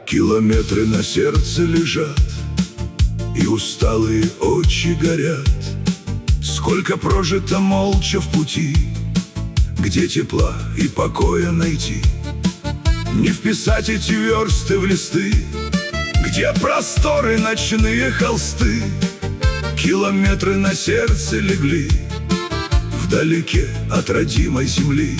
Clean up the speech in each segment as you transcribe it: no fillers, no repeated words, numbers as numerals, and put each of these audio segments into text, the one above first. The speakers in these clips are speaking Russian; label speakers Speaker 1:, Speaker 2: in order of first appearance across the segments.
Speaker 1: Километры на сердце лежат, и усталые очи горят. Сколько прожито молча в пути, где тепла и покоя найти. Не вписать эти версты в листы, где просторы ночные холсты. Километры на сердце легли, вдалеке от родимой земли.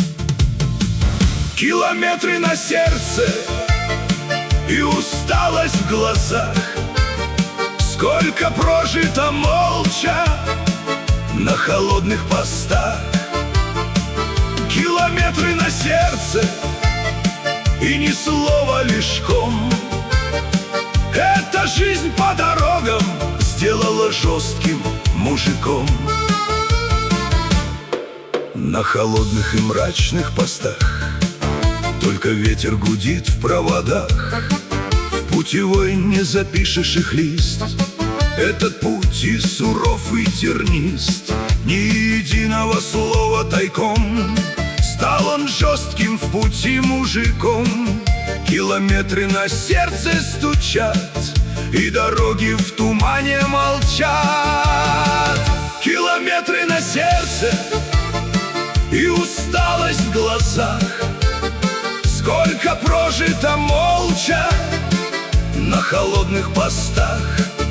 Speaker 1: Километры на сердце и усталость в глазах. Сколько прожито молча на холодных постах. Километры на сердце и ни слова лишь ком. Эта жизнь по дорогам сделала жестким мужиком. На холодных и мрачных постах только ветер гудит в проводах. В путевой не запишешь их лист. Этот путь и суров, и тернист. Ни единого слова тайком. Стал он жестким в пути мужиком. Километры на сердце стучат, и дороги в тумане молчат. Километры на сердце и усталость в глазах. Сколько прожито молча на холодных постах.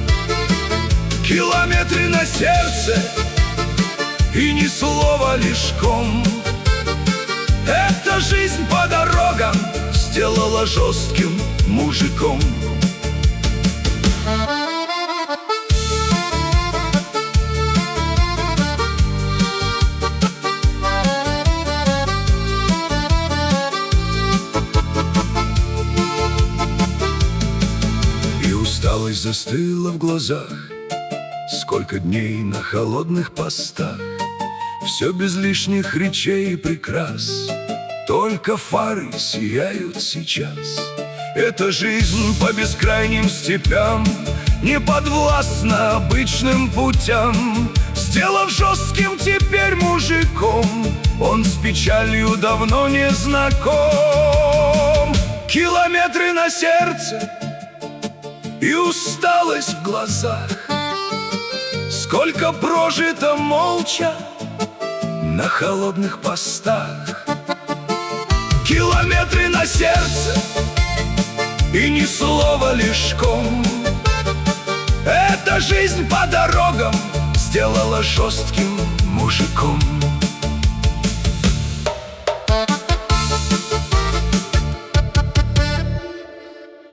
Speaker 1: Километры на сердце и ни слова лишь ком. Эта жизнь по дорогам сделала жестким мужиком. И усталость застыла в глазах. Сколько дней на холодных постах. Все без лишних речей и прикрас. Только фары сияют сейчас. Эта жизнь по бескрайним степям не подвластна обычным путям. Сделав жестким теперь мужиком, он с печалью давно не знаком. Километры на сердце и усталость в глазах. Сколько прожито молча на холодных постах. Километры на сердце и ни слова лишь ком. Эта жизнь по дорогам сделала жестким мужиком.